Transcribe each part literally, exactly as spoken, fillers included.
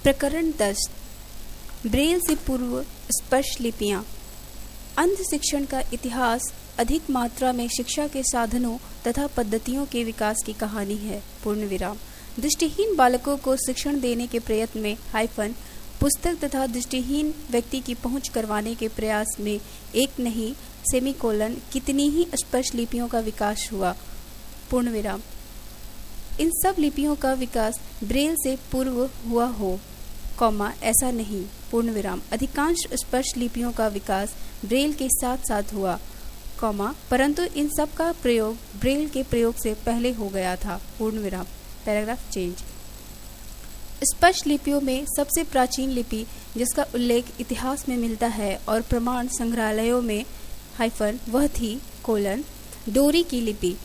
प्रकरण दस। ब्रेल से पूर्व स्पर्श लिपियां। अंध शिक्षण का इतिहास अधिक मात्रा में शिक्षा के साधनों तथा पद्धतियों के विकास की कहानी है। पूर्ण विराम। दृष्टिहीन बालकों को शिक्षण देने के प्रयत्न में हाइफन पुस्तक तथा दृष्टिहीन व्यक्ति की पहुंच करवाने के प्रयास में एक नहीं सेमीकोलन कितनी ही स्पर्श लिपियों का विकास हुआ। पूर्ण विराम। इन सब लिपियों का विकास ब्रेल से पूर्व हुआ हो, कॉमा ऐसा नहीं, पूर्ण विराम। अधिकांश स्पर्श लिपियों का विकास ब्रेल के साथ साथ हुआ, कॉमा परंतु इन सब का प्रयोग ब्रेल के प्रयोग से पहले हो गया था। पूर्ण विराम। Paragraph change. स्पर्श लिपियों में सबसे प्राचीन लिपि जिसका उल्लेख इतिहास में मिलता है और प्रमाण संग्रहालयों में हाइफन वह थी कोलन डोरी की लिपि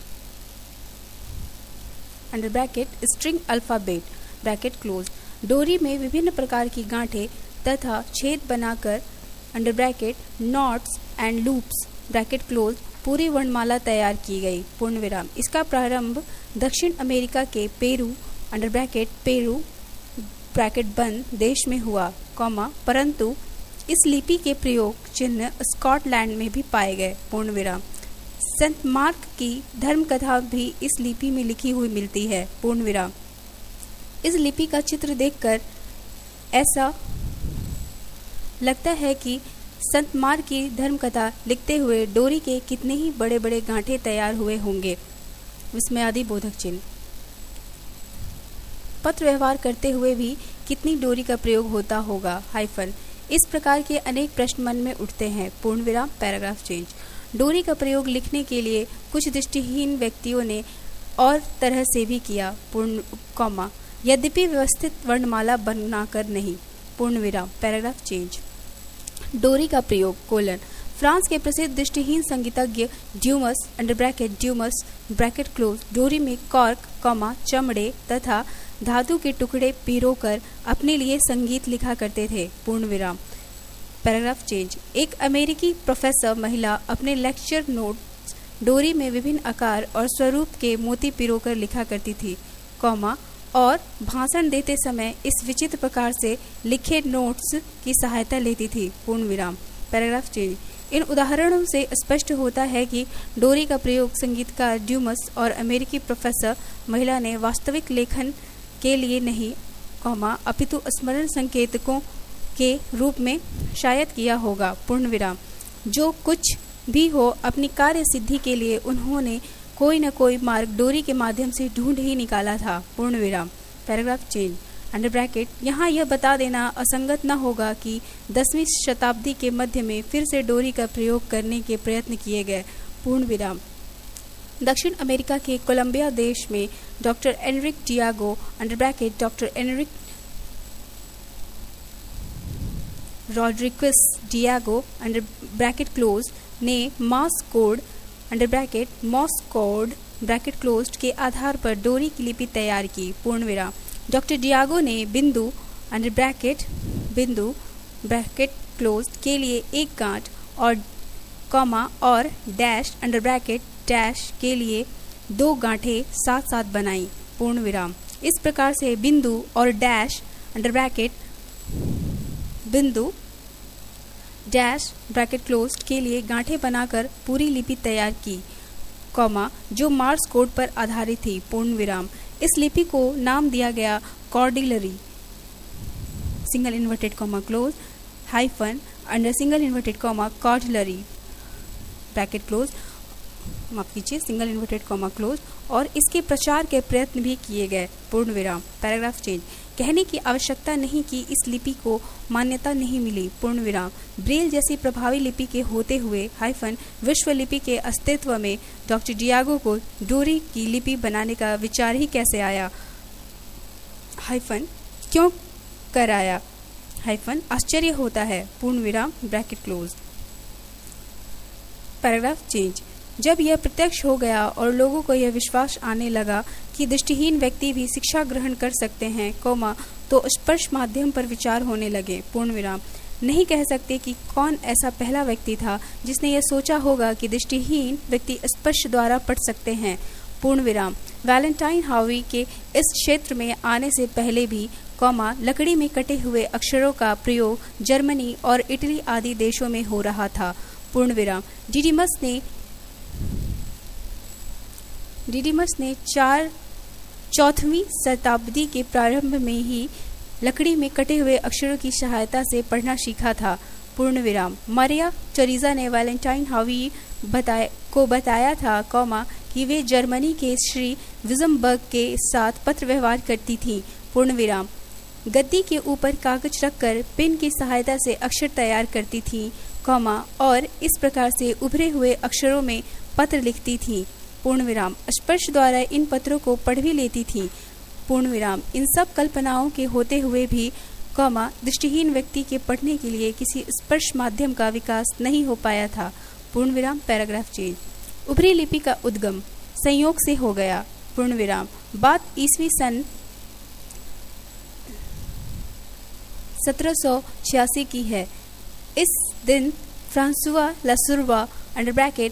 under bracket string alphabet bracket close. डोरी में विभिन्न प्रकार की गांठें तथा छेद बनाकर under bracket knots and loops bracket close पूरी वर्णमाला तैयार की गई। पूर्ण विराम। इसका प्रारंभ दक्षिण अमेरिका के Peru under bracket Peru bracket बंद देश में हुआ, कॉमा परंतु इस लिपि के प्रयोग चिन्ह स्कॉटलैंड में भी पाए गए। पूर्ण विराम। संत मार्क की धर्म कथा भी इस लिपि में लिखी हुई मिलती है। पूर्ण विराम। इस लिपि का चित्र देखकर ऐसा लगता है कि संत मार्क की धर्म कथा लिखते हुए डोरी के कितने ही बड़े बड़े गांठे तैयार हुए होंगे। विस्मयादि बोधक चिन्ह। पत्र व्यवहार करते हुए भी कितनी डोरी का प्रयोग होता होगा, हाइफन। इस प्रकार के अनेक प्रश्न मन में उठते हैं। पूर्ण विराम। Paragraph change. डोरी का प्रयोग लिखने के लिए कुछ दृष्टिहीन व्यक्तियों ने और तरह से भी किया, पूर्ण कॉमा यद्यपि व्यवस्थित वर्णमाला बनाकर नहीं। पूर्ण विराम। Paragraph change. डोरी का प्रयोग कोलन। फ्रांस के प्रसिद्ध दृष्टिहीन संगीतज्ञ Dumas under bracket Dumas bracket close डोरी में कॉर्क कॉमा चमड़े तथा धातु के टुकड़े पिरोकर अपने लिए संगीत लिखा करते थे। पूर्ण विराम। Paragraph change. एक अमेरिकी प्रोफेसर महिला अपने लेक्चर नोट्स डोरी में विभिन्न आकार और स्वरूप के मोती पिरोकर लिखा करती थी, कॉमा और भाषण देते समय इस विचित्र प्रकार से लिखे नोट्स की सहायता लेती थी। पूर्ण विराम। Paragraph change. इन उदाहरणों से स्पष्ट होता है कि डोरी का प्रयोग संगीतकार ड्यूमस और अमेरिकी प्रोफेसर महिला ने वास्तविक लेखन के लिए नहीं, कॉमा अपितु स्मरण संकेतकों के रूप में शायद किया होगा। पूर्ण विराम। जो कुछ भी हो, अपनी कार्य सिद्धि के लिए उन्होंने कोई न कोई मार्ग डोरी के माध्यम से ढूंढ ही निकाला था। पूर्ण विराम। Paragraph change. अंडर ब्रैकेट यहाँ यह बता देना असंगत न होगा कि दसवीं शताब्दी के मध्य में फिर से डोरी का प्रयोग करने के प्रयत्न किए गए। पूर्ण विराम। दक्षिण अमेरिका के कोलंबिया देश में doctor Enrique Diego under bracket doctor Enrique Rodriguez Diego under bracket close ने Morse code under bracket Morse code bracket closed के आधार पर डोरी की लिपि तैयार की। पूर्ण विराम। डॉक्टर डियागो ने बिंदु अंडर ब्रैकेट बिंदु ब्रैकेट क्लोज्ड के लिए एक गांठ और कॉमा और डैश अंडर ब्रैकेट डैश के लिए दो गांठें साथ साथ बनाई। पूर्ण विराम। इस प्रकार से बिंदु और डैश अंडर ब्रैकेट बिंदु डैश ब्रैकेट क्लोज्ड के लिए गांठें बनाकर पूरी लिपि तैयार की, कॉमा जो मार्स कोड पर आधारित थी। पूर्ण विराम। इस लिपि को नाम दिया गया cordillera single inverted comma close hyphen under single inverted comma cordillera bracket close माफ कीजिए सिंगल इन्वर्टेड कॉमा क्लोज और इसके प्रचार के प्रयत्न भी किए गए। पूर्ण विराम। Paragraph change. कहने की आवश्यकता नहीं कि इस लिपि को मान्यता नहीं मिली। पूर्ण विराम। ब्रेल जैसी प्रभावी लिपि के होते हुए हाइफन विश्व लिपि के अस्तित्व में डॉक्टर डियागो को डोरी की लिपि बनाने का विचार ही कैसे आया, हाइफन क्यों कर आया, हाइफन आश्चर्य होता है। पूर्ण विराम ब्रैकेट क्लोज। Paragraph change. जब यह प्रत्यक्ष हो गया और लोगों को यह विश्वास आने लगा कि दृष्टिहीन व्यक्ति भी शिक्षा ग्रहण कर सकते हैं, कोमा तो स्पर्श माध्यम पर विचार होने लगे। पूर्ण विराम। नहीं कह सकते कि कौन ऐसा पहला व्यक्ति था जिसने यह सोचा होगा कि दृष्टिहीन व्यक्ति स्पर्श द्वारा पढ़ सकते हैं, पूर्ण विराम। वैलेंटाइन हावी के इस क्षेत्र में आने से पहले भी कॉमा लकड़ी में कटे हुए अक्षरों का प्रयोग जर्मनी और इटली आदि देशों में हो रहा था। पूर्ण विराम। डिडिमस ने डिडिमस ने चार चौथवीं शताब्दी के प्रारंभ में ही लकड़ी में कटे हुए अक्षरों की सहायता से पढ़ना सीखा था। पूर्ण विराम। मारिया टेरेसा ने वैलेंटाइन हावी बताए को बताया था कॉमा कि वे जर्मनी के श्री विजमबर्ग के साथ पत्र व्यवहार करती थीं। पूर्ण विराम। गद्दी के ऊपर कागज रखकर पेन की सहायता से अक्षर तैयार करती थीं कॉमा और इस प्रकार से उभरे हुए अक्षरों में पत्र लिखती थीं। पूर्ण विराम। स्पर्श द्वारा इन पत्रों को पढ़ भी लेती थीं। पूर्ण विराम। इन सब कल्पनाओं के होते हुए भी कॉमा दृष्टिहीन व्यक्ति के पढ़ने के लिए किसी स्पर्श माध्यम का विकास नहीं हो पाया था। पूर्ण विराम। Paragraph change. उभरी लिपि का उद्गम संयोग से हो गया। पूर्ण विराम। बात ईस्वी सन सत्रह सौ छियासी की है। इस दिन François Lesueur under bracket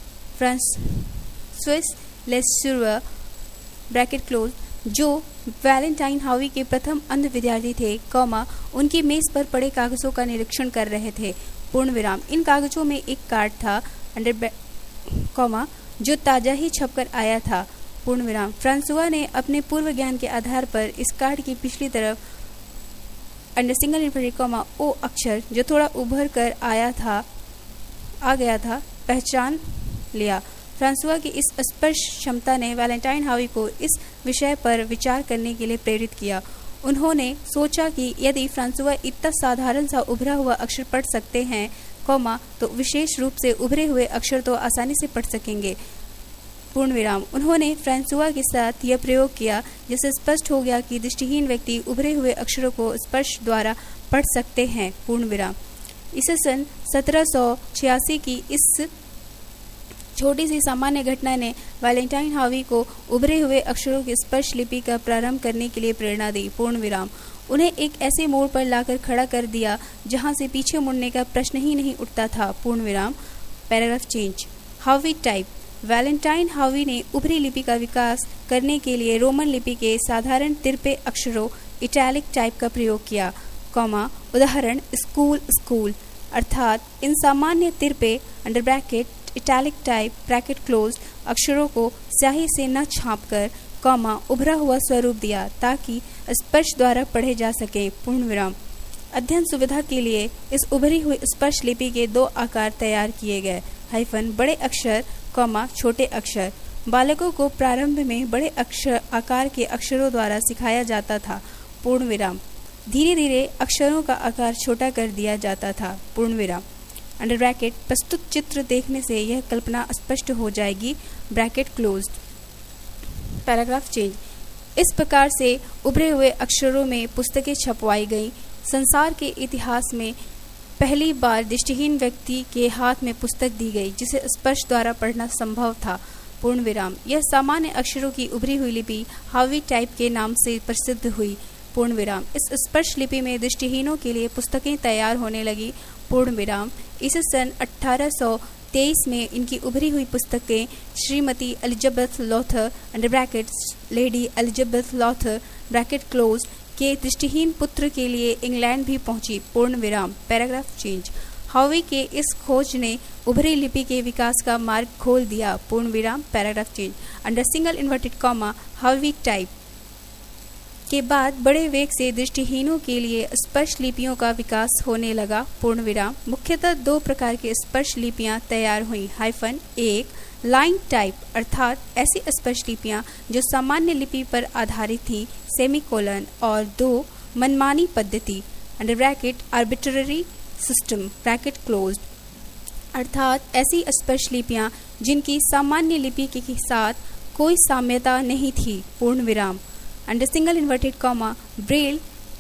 François Lesueur bracket close जो वैलेंटाइन हावी के प्रथम अंध विद्यार्थी थे कॉमा उनकी मेज पर पड़े कागजों का निरीक्षण कर रहे थे। पूर्ण विराम। इन कागजों में एक कार्ड था अंडर कॉमा जो ताजा ही छपकर आया था। पूर्ण विराम। फ्रांसुआ ने अपने पूर्व ज्ञान के आधार पर इस कार्ड की पिछली तरफ under single inverted comma O अक्षर जो थोड़ा उभर कर आया था आ गया था पहचान लिया। फ्रांसुआ की इस स्पर्श क्षमता ने वैलेंटाइन हावी को इस विषय पर विचार करने के लिए प्रेरित किया। उन्होंने सोचा कि यदि फ्रांसुआ इतना साधारण सा उभरा हुआ अक्षर पढ़ सकते हैं कॉमा तो विशेष रूप से उभरे हुए अक्षर तो आसानी से पढ़ सकेंगे। पूर्ण विराम। उन्होंने फ्रांसुआ के साथ यह प्रयोग किया जिससे स्पष्ट हो गया कि दृष्टिहीन व्यक्ति उभरे हुए अक्षरों को स्पर्श द्वारा पढ़ सकते हैं। पूर्ण विराम। इसे सन सत्रह सौ छियासी की इस छोटी सी सामान्य घटना ने वैलेंटाइन हावी को उभरे हुए अक्षरों की स्पर्श लिपि का प्रारंभ करने के लिए प्रेरणा दी। पूर्ण विराम। उन्हें एक ऐसे मोड़ पर लाकर खड़ा कर दिया जहां से पीछे मुड़ने का प्रश्न ही नहीं उठता था। पूर्ण विराम। Paragraph change. Haüy type. Valentine Haüy ने उभरी लिपि का विकास करने के लिए रोमन लिपि के साधारण तिरपे अक्षरों इटैलिक टाइप का प्रयोग किया कॉमा उदाहरण स्कूल स्कूल अर्थात इन सामान्य तिरपे under bracket italic type bracket close अक्षरों को स्याही से न छापकर कॉमा उभरा हुआ स्वरूप दिया ताकि स्पर्श द्वारा पढ़े जा सके। पूर्ण विराम। अध्ययन सुविधा के लिए इस उभरी हुई स्पर्श लिपि के दो आकार तैयार किए गए हाइफन बड़े अक्षर कॉमा छोटे अक्षर। बालकों को प्रारंभ में बड़े अक्षर आकार के अक्षरों द्वारा सिखाया जाता था। पूर्ण विराम। धीरे धीरे अक्षरों का आकार छोटा कर दिया जाता था। पूर्ण विराम। अंडर ब्रैकेट प्रस्तुत चित्र देखने से यह कल्पना स्पष्ट हो जाएगी ब्रैकेट क्लोज्ड। Paragraph change. इस प्रकार से उभरे हुए अक्षरों में पुस्तकें छपवाई गईं। संसार के इतिहास में पहली बार दृष्टिहीन व्यक्ति के हाथ में पुस्तक दी गई जिसे स्पर्श द्वारा पढ़ना संभव था। पूर्ण विराम। यह सामान्य अक्षरों की उभरी हुई लिपि हावी टाइप के नाम से प्रसिद्ध हुई। पूर्ण विराम। इस स्पर्श लिपि में दृष्टिहीनों के लिए पुस्तकें तैयार होने लगी। पूर्ण विराम। इसे सन अठारह सौ तेईस में इनकी उभरी हुई पुस्तकें Shrimati Elizabeth Lowther under bracket lady Elizabeth Lowther bracket close के दृष्टिहीन पुत्र के लिए इंग्लैंड भी पहुंची। पूर्ण विराम। Paragraph change. हावी के इस खोज ने उभरी लिपि के विकास का मार्ग खोल दिया। पूर्ण विराम। Paragraph change. Under single inverted comma Haüy type के बाद बड़े वेग से दृष्टिहीनों के लिए स्पर्श लिपियों का विकास होने लगा। पूर्ण विराम। मुख्यतः दो प्रकार की स्पर्श लिपियां तैयार हुई हाइफन एक लाइन टाइप अर्थात ऐसी स्पर्श लिपियां जो सामान्य लिपि पर आधारित थी सेमीकोलन और दो मनमानी पद्धति under bracket arbitrary system bracket closed अर्थात ऐसी स्पर्श लिपियां जिनकी सामान्य लिपि के साथ कोई साम्यता नहीं थी। पूर्ण विराम। Under single inverted comma Braille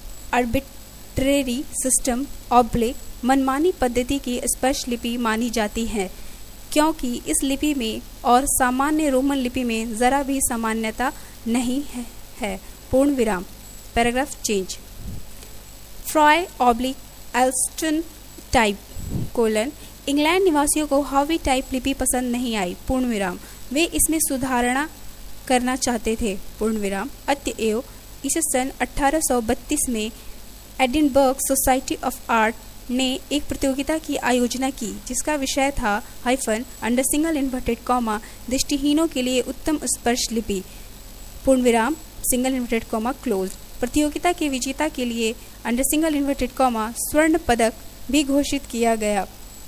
arbitrary system oblique मनमानी पद्धति की स्पर्श लिपि मानी जाती है क्योंकि इस लिपि में और सामान्य रोमन लिपि में जरा भी सामान्यता नहीं है, है। पूर्ण विराम। Paragraph change. Fry oblique Alston type colon England निवासियों को हावी टाइप लिपि पसंद नहीं आई। पूर्ण विराम। वे इसमें सुधारणा करना चाहते थे, पूर्ण विराम। अतएव इसे सन अठारह सौ बत्तीस में एडिनबर्ग सोसाइटी ऑफ आर्ट ने एक प्रतियोगिता की आयोजना की जिसका विषय था hyphen under single inverted comma दृष्टिहीनों के लिए उत्तम स्पर्श लिपि, पूर्ण विराम सिंगल इन्वर्टेड कॉमा क्लोज। प्रतियोगिता के विजेता के लिए अंडर सिंगल इन्वर्टेड कॉमा स्वर्ण पदक भी घोषित किया गया,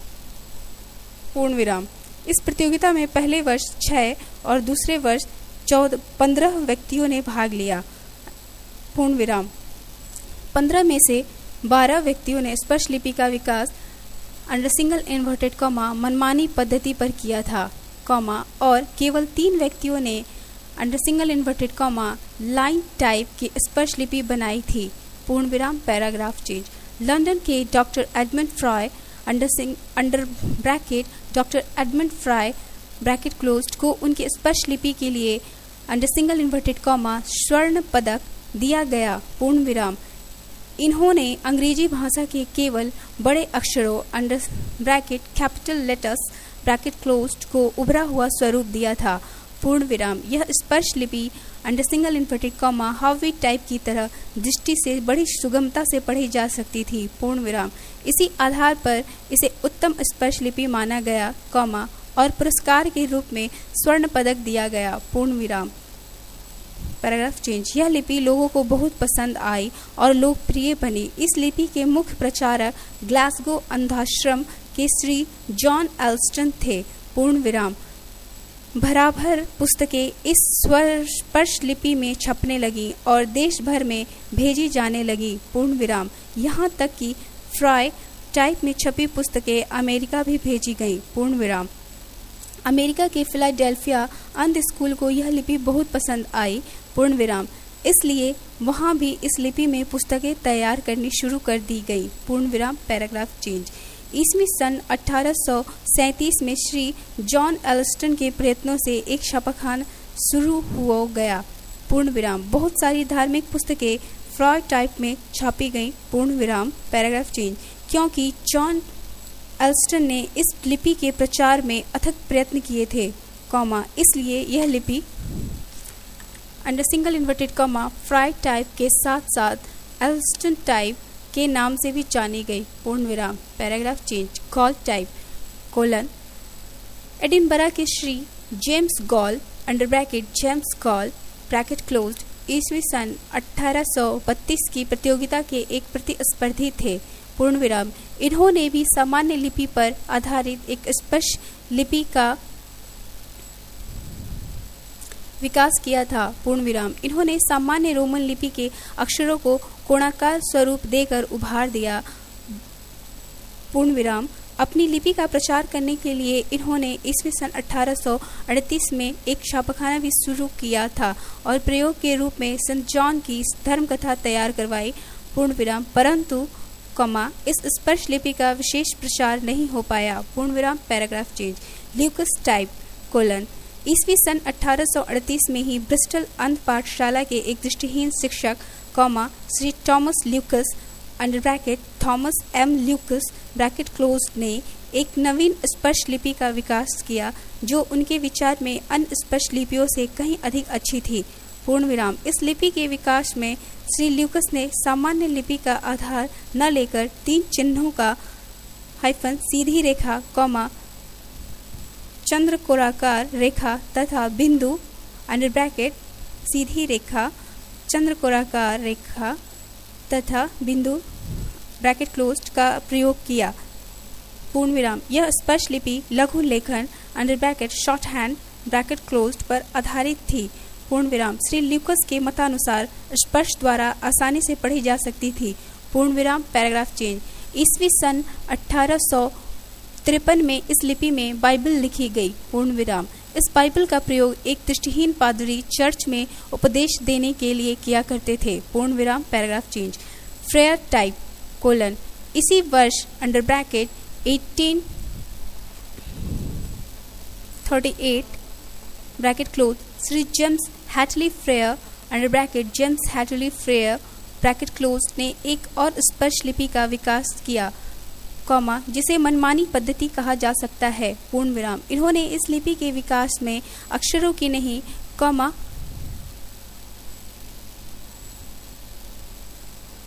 पूर्ण विराम। इस प्रतियोगिता में पहले वर्ष छह और दूसरे वर्ष चौदह पंद्रह व्यक्तियों ने भाग लिया, पूर्ण विराम। पंद्रह में से बारह व्यक्तियों ने स्पर्श लिपि का विकास अंडर सिंगल इन्वर्टेड कॉमा मनमानी पद्धति पर किया था, कॉमा और केवल तीन व्यक्तियों ने under single inverted comma line type की स्पर्श लिपि बनाई थी, पूर्ण विराम पैराग्राफ चेंज। लंदन के doctor Edmund Fry under sing under bracket doctor Edmund Fry bracket closed को उनके स्पर्श लिपि के लिए अंडर सिंगल इन्वर्टेड कॉमा स्वर्ण पदक दिया गया, पूर्ण विराम। इन्होंने अंग्रेजी भाषा के केवल बड़े अक्षरों under bracket capital letters bracket closed को उभरा हुआ स्वरूप दिया था, पूर्ण विराम। यह स्पर्श लिपि under single inverted comma Haüy type की तरह दृष्टि से बड़ी सुगमता से पढ़ी जा सकती थी, पूर्ण विराम। इसी आधार पर इसे उत्तम स्पर्श लिपि माना गया, कॉमा और पुरस्कार के रूप में स्वर्ण पदक दिया गया, पूर्ण विराम पैराग्राफ चेंज। यह लिपि लोगों को बहुत पसंद आई और लोकप्रिय बनी। इस लिपि के मुख्य प्रचारक ग्लासगो अंधाश्रम के श्री जॉन एल्स्टन थे, पूर्ण विराम। भराभर पुस्तकें इस स्पर्श लिपि में छपने लगी और देश भर में भेजी जाने लगी, पूर्ण विराम। यहाँ तक कि फ्राय टाइप में छपी पुस्तकें अमेरिका भी भेजी गईं, पूर्ण विराम। अमेरिका के फिलाडेल्फिया अंध स्कूल को यह लिपि बहुत पसंद आई, पूर्ण विराम। इसलिए वहाँ भी इस लिपि में पुस्तकें तैयार करनी शुरू कर दी गई, पूर्ण विराम पैराग्राफ चेंज। ईस्वी सन अठारह सौ सैंतीस में श्री जॉन एल्स्टन के प्रयत्नों से एक छापाखाना शुरू हो गया, पूर्ण विराम। बहुत सारी धार्मिक पुस्तकें फ्राय टाइप में छापी गईं, पूर्ण विराम पैराग्राफ चेंज। क्योंकि जॉन एल्स्टन ने इस लिपि के प्रचार में अथक प्रयत्न किए थे, कॉमा इसलिए यह लिपि under single inverted comma Fry type के साथ साथ एल्स्टन टाइप के नाम से भी जानी गई, पूर्ण विराम paragraph change. Gall type colon Edinburgh के Shri James Gall under bracket James Gall bracket closed ईस्वी सन अठारह सौ बत्तीस की प्रतियोगिता के एक प्रतिस्पर्धी थे, पूर्ण विराम। इन्होंने भी सामान्य लिपि पर आधारित एक स्पर्श लिपि का विकास किया था, पूर्ण विराम। इन्होंने सामान्य रोमन लिपि के अक्षरों को कोणाकार स्वरूप देकर उभार दिया, पूर्ण विराम। अपनी लिपि का प्रचार करने के लिए इन्होंने ईस्वी सन अठारह सौ अड़तीस में एक छापाखाना भी शुरू किया था और प्रयोग के रूप में संत जॉन की धर्मकथा तैयार करवाई, पूर्ण विराम। परंतु कॉमा इस स्पर्श लिपि का विशेष प्रचार नहीं हो पाया, पूर्ण विराम paragraph change. Lucas type colon ईस्वी सन अठारह सौ अड़तीस में ही ब्रिस्टल अंध पाठशाला के एक दृष्टिहीन शिक्षक, comma Shri Thomas Lucas under bracket Thomas M Lucas bracket close ने एक नवीन स्पर्श लिपि का विकास किया जो उनके विचार में अन्य स्पर्श लिपियों से कहीं अधिक अच्छी थी, पूर्ण विराम। इस लिपि के विकास में श्री ल्यूकस ने सामान्य लिपि का आधार न लेकर तीन चिन्हों का हाइफन सीधी रेखा, कॉमा चंद्रकोराकार रेखा तथा बिंदु अंडर ब्रैकेट सीधी रेखा चंद्रकोराकार रेखा तथा बिंदु ब्रैकेट क्लोज्ड का प्रयोग किया, पूर्ण विराम। यह स्पर्श लिपि लघु लेखन under bracket shorthand bracket closed पर आधारित थी, पूर्ण विराम। श्री ल्यूकस के मतानुसार स्पर्श द्वारा आसानी से पढ़ी जा सकती थी, पूर्ण विराम पैराग्राफ चेंज। ईस्वी सन अठारह सौ तिरपन में इस लिपि में बाइबल लिखी गई, पूर्ण विराम। इस बाइबल का प्रयोग एक दृष्टिहीन पादरी चर्च में उपदेश देने के लिए किया करते थे, पूर्ण विराम paragraph change. Frere type colon इसी वर्ष अंडर ब्रैकेट अठारह सौ अड़तीस bracket close Shri James Hatley Frere under bracket James Hatley Frere bracket close ने एक और स्पर्श लिपि का विकास किया, कॉमा जिसे मनमानी पद्धति कहा जा सकता है, पूर्ण विराम। इन्होंने इस लिपि के विकास में अक्षरों की नहीं, कॉमा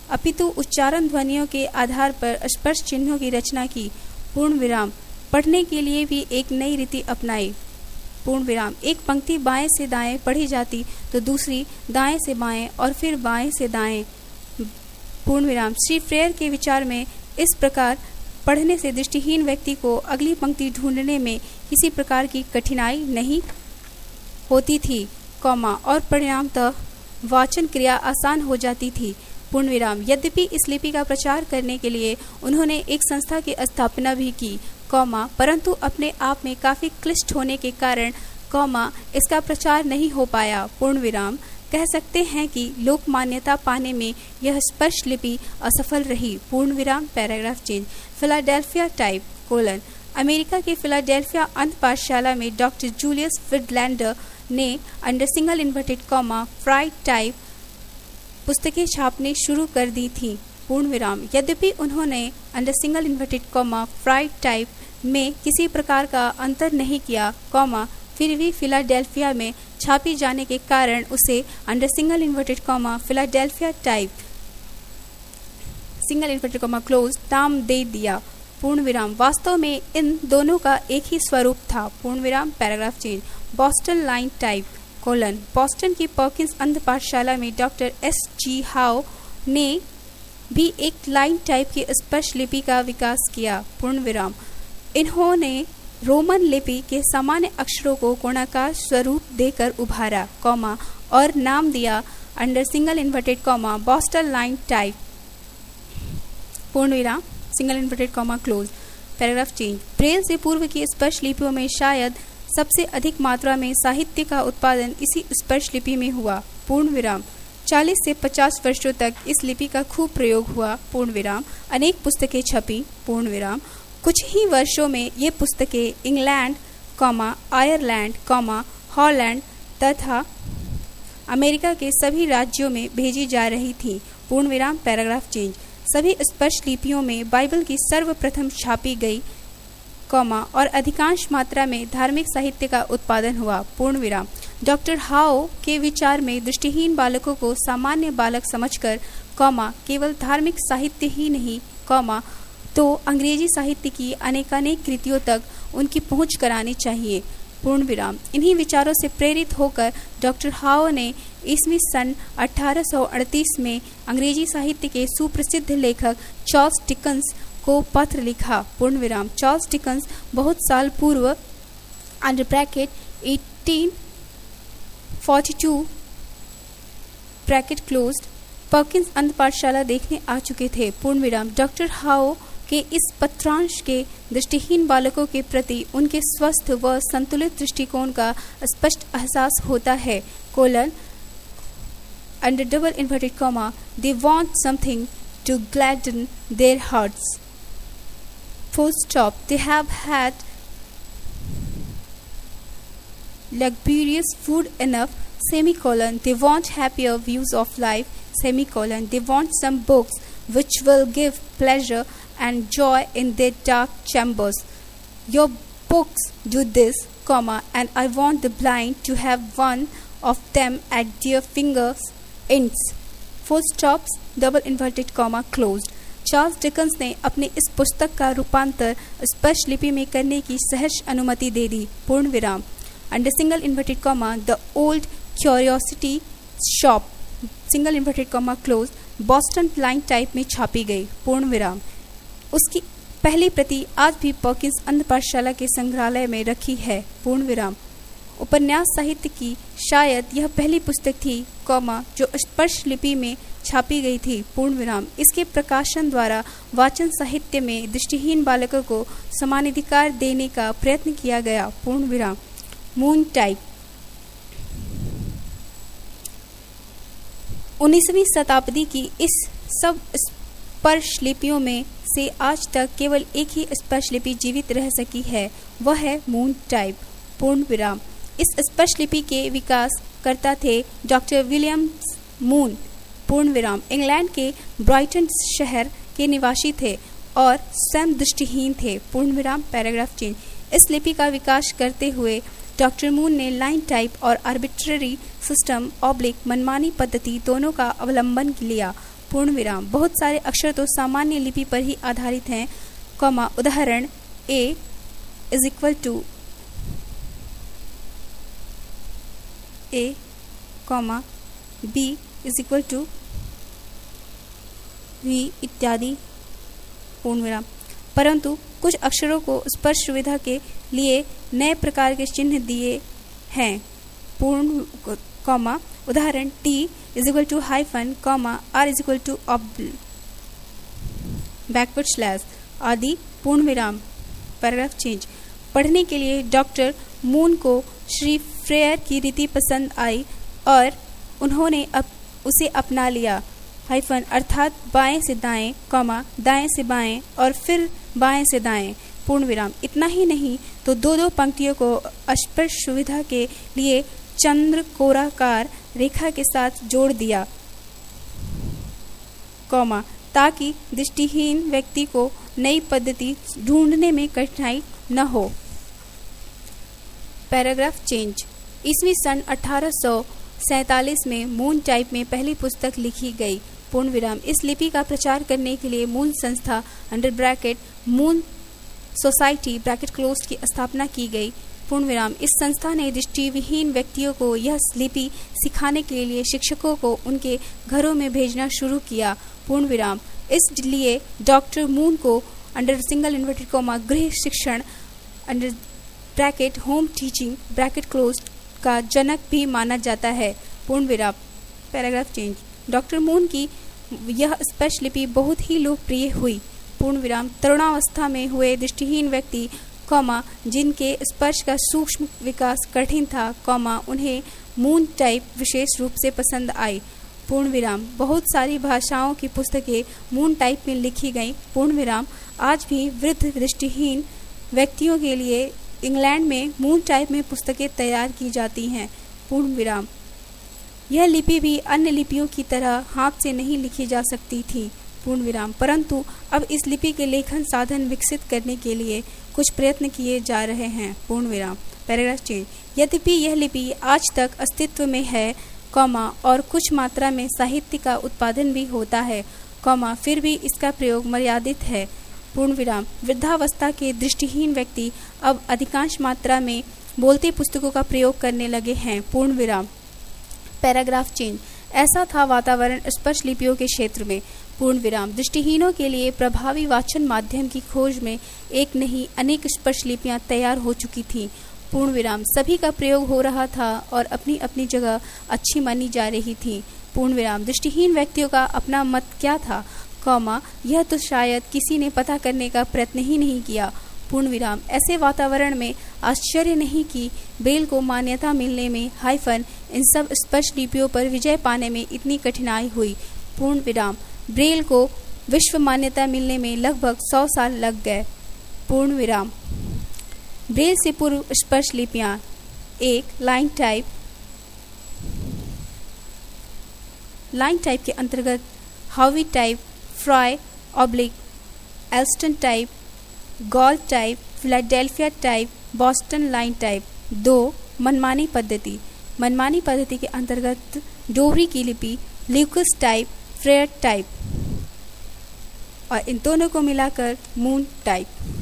अपितु उच्चारण ध्वनियों के आधार पर स्पर्श चिन्हों की रचना की। पूर्ण विराम। पढ़ने के लिए भी एक नई रीति अपनाई। पूर्ण विराम। एक पंक्ति बाएं से दाएं पढ़ी जाती तो दूसरी दाएं से बाएं और फिर बाएं से दाएं। पूर्ण विराम। श्री फ्रेयर के विचार में इस प्रकार पढ़ने से दृष्टिहीन व्यक्ति को अगली पंक्ति ढूंढने में किसी प्रकार की कठिनाई नहीं होती थी, कॉमा, और परिणामतः वाचन क्रिया आसान हो जाती थी। पूर्ण विराम। यद्यपि इस लिपि का प्रचार करने के लिए उन्होंने एक संस्था की स्थापना भी की, कॉमा, परंतु अपने आप में काफी क्लिष्ट होने के कारण, कॉमा, इसका प्रचार नहीं हो पाया। पूर्ण विराम। कह सकते हैं कि लोक मान्यता पाने में यह स्पर्श लिपि असफल रही। पूर्ण विराम। Paragraph change. Philadelphia type, colon. America के फिलाडेल्फिया अंत पाठशाला में डॉक्टर जूलियस फ्रिडलैंडर ने under single inverted comma fried type पुस्तकें छापने शुरू कर दी थी। पूर्ण विराम। यद्यपि उन्होंने under single inverted comma fried type में किसी प्रकार का अंतर नहीं किया, कॉमा, फिर भी फिलाडेल्फिया में छापी जाने के कारण उसे under single inverted comma Philadelphia type single inverted comma close नाम दे दिया। पूर्ण विराम। वास्तव में इन दोनों का एक ही स्वरूप था। पूर्ण विराम। Paragraph change. Boston line type, colon. Boston की पर्किंस अंध पाठशाला में डॉक्टर एस जी हाउ ने भी एक लाइन टाइप की स्पर्श लिपि का विकास किया। पूर्ण विराम। इन्होंने रोमन लिपि के सामान्य अक्षरों को कोणाकार स्वरूप देकर उभारा, कॉमा, और नाम दिया under single inverted comma Boston line type. पूर्ण विराम। Single inverted comma close. Paragraph change. Braille से पूर्व की स्पर्श लिपियों में शायद सबसे अधिक मात्रा में साहित्य का उत्पादन इसी स्पर्श लिपि में हुआ। पूर्ण विराम। चालीस से पचास वर्षों तक इस लिपि का खूब प्रयोग हुआ। पूर्ण विराम। अनेक पुस्तकें छपी। पूर्ण विराम। कुछ ही वर्षों में ये पुस्तकें England, comma, Ireland, comma, Holland तथा अमेरिका के सभी राज्यों में भेजी जा रही थी। पूर्ण विराम। Paragraph change. सभी स्पर्श लिपियों में बाइबल की सर्वप्रथम छापी गई, कॉमा, और अधिकांश मात्रा में धार्मिक साहित्य का उत्पादन हुआ। पूर्ण विराम। डॉक्टर हाउ के विचार में दृष्टिहीन बालकों को सामान्य बालक समझकर, कॉमा, केवल धार्मिक साहित्य ही नहीं, कॉमा, तो अंग्रेजी साहित्य की अनेकानेक कृतियों तक उनकी पहुंच करानी चाहिए। पूर्ण विराम। इन्हीं विचारों से प्रेरित होकर डॉक्टर हाउ ने ईस्वी सन अठारह सौ अड़तीस में अंग्रेजी साहित्य के सुप्रसिद्ध लेखक चार्ल्स डिकन्स को पत्र लिखा। पूर्ण विराम। चार्ल्स डिकन्स बहुत साल पूर्व अंडर ब्रैकेट अठारह सौ बयालीस ब्रैकेट क्लोज्ड पर्किंस अंध पाठशाला देखने आ चुके थे। पूर्ण विराम। डॉक्टर हाउ के इस पत्रांश के दृष्टिहीन बालकों के प्रति उनके स्वस्थ व संतुलित दृष्टिकोण का स्पष्ट एहसास होता है, colon, under double inverted comma, they want something to gladden their hearts, full stop, they have had luxurious food enough, semicolon, they want happier views of life, semicolon, they want some books which will give pleasure and joy in their dark chambers. Your books do this, comma, and I want the blind to have one of them at their fingers' ends. Full stops, double inverted comma closed. Charles Dickens ने अपनी इस पुस्तक का रूपांतर स्पर्श लिपि में करने की सहज अनुमति दे दी। पूर्ण विराम। Under single inverted comma the Old Curiosity Shop single inverted comma close Boston line type में छापी गई। पूर्ण विराम। उसकी पहली प्रति आज भी पर्किंस अंध पाठशाला के संग्रहालय में रखी है। पूर्ण विराम। उपन्यास साहित्य की शायद यह पहली पुस्तक थी, कॉमा, जो स्पर्श लिपि में छापी गई थी। पूर्ण विराम। इसके प्रकाशन द्वारा वाचन साहित्य में दृष्टिहीन बालकों को समानाधिकार देने का प्रयत्न किया गया। पूर्ण विराम। Moon type. उन्नीसवीं शताब्दी की इस सब स्पर्श लिपियों में से आज तक केवल एक ही स्पर्श लिपि जीवित रह सकी है, वह है मून टाइप। पूर्ण विराम। इस स्पर्श लिपि के विकास करता थे डॉक्टर विलियम मून। पूर्ण विराम। इंग्लैंड के ब्राइटन शहर के निवासी थे और स्वयं दृष्टिहीन थे। पूर्ण विराम। Paragraph change. इस लिपि का विकास करते हुए डॉक्टर मून ने लाइन टाइप और आर्बिट्ररी सिस्टम ऑब्लिक मनमानी पद्धति दोनों का अवलंबन लिया। पूर्ण विराम। बहुत सारे अक्षर तो सामान्य लिपि पर ही आधारित हैं, कॉमा उदाहरण A is equal to A, comma B is equal to V इत्यादि, पूर्ण विराम। परंतु कुछ अक्षरों को स्पर्श सुविधा के लिए नए प्रकार के चिन्ह दिए हैं, पूर्ण कॉमा उदाहरण T is equal to hyphen, comma R is equal to oblique backward slash आदि, पूर्ण विराम। Paragraph change. पढ़ने के लिए डॉक्टर मून को श्री फ्रेयर की रीति पसंद आई और उन्होंने अब उसे अपना लिया, हाइफन अर्थात बाएं से दाएं, कॉमा दाएं से बाएं और फिर बाएं से दाएं, पूर्ण विराम। इतना ही नहीं तो दो दो पंक्तियों को स्पर्श सुविधा के लिए चंद्र कोराकार रेखा के साथ जोड़ दिया, कॉमा ताकि दृष्टिहीन व्यक्ति को नई पद्धति ढूंढने में कठिनाई न हो। Paragraph change. ईस्वी सन अठारह सौ सैतालीस में मून टाइप में पहली पुस्तक लिखी गई, पूर्ण विराम। इस लिपि का प्रचार करने के लिए मून संस्था under bracket Moon society bracket close की स्थापना की गई, पूर्ण विराम। इस संस्था ने दृष्टिविहीन व्यक्तियों को यह लिपि सिखाने के लिए शिक्षकों को उनके घरों में भेजना शुरू किया, पूर्ण विराम। इसलिए डॉक्टर मून को अंडर सिंगल इन्वर्टेड कॉमा गृह शिक्षण under bracket home teaching bracket close का जनक भी माना जाता है, पूर्ण विराम। Paragraph change. डॉक्टर मून की यह स्पर्श लिपि बहुत ही लोकप्रिय हुई, पूर्ण विराम। तरुणावस्था में हुए दृष्टिहीन व्यक्ति, कॉमा जिनके स्पर्श का सूक्ष्म विकास कठिन था, कॉमा उन्हें मून टाइप विशेष रूप से पसंद आई, पूर्ण विराम। बहुत सारी भाषाओं की पुस्तकें मून टाइप में लिखी गई, पूर्ण विराम। आज भी वृद्ध दृष्टिहीन व्यक्तियों के लिए इंग्लैंड में मून टाइप में पुस्तकें तैयार की जाती हैं, पूर्ण विराम। यह लिपि भी अन्य लिपियों की तरह हाथ से नहीं लिखी जा सकती थी, पूर्ण विराम। परंतु अब इस लिपि के लेखन साधन विकसित करने के लिए कुछ प्रयत्न किए जा रहे हैं, पूर्ण विराम। Paragraph change. यद्यपि यह लिपि आज तक अस्तित्व में है, कॉमा और कुछ मात्रा में साहित्य का उत्पादन भी होता है, कॉमा फिर भी इसका प्रयोग मर्यादित है, पूर्ण विराम। वृद्धावस्था के दृष्टिहीन व्यक्ति अब अधिकांश मात्रा में बोलते पुस्तकों का प्रयोग करने लगे हैं, पूर्ण विराम। Paragraph change. ऐसा था वातावरण स्पर्श लिपियों के क्षेत्र में, पूर्ण विराम। दृष्टिहीनों के लिए प्रभावी वाचन माध्यम की खोज में एक नहीं अनेक स्पर्श लिपियां तैयार हो चुकी थीं, पूर्ण विराम। सभी का प्रयोग हो रहा था और अपनी अपनी जगह अच्छी मानी जा रही थी, पूर्ण विराम। दृष्टिहीन व्यक्तियों का अपना मत क्या था, कॉमा यह तो शायद किसी ने पता करने का प्रयत्न ही नहीं किया, पूर्ण विराम। ऐसे वातावरण में आश्चर्य नहीं कि ब्रेल को मान्यता मिलने में, हाइफन इन सब स्पर्श लिपियों पर विजय पाने में इतनी कठिनाई हुई, पूर्ण विराम। ब्रेल को विश्व मान्यता मिलने में लगभग सौ साल लग गए, पूर्ण विराम। ब्रेल से पूर्व स्पर्श लिपियां: एक लाइन टाइप। लाइन टाइप के अंतर्गत Haüy type, Fry oblique Alston type, Gall type, Philadelphia type, Boston line type. दो मनमानी पद्धति। मनमानी पद्धति के अंतर्गत डोवरी की लिपि, ल्यूकस टाइप, फ्रेयर टाइप और इन दोनों को मिलाकर मून टाइप।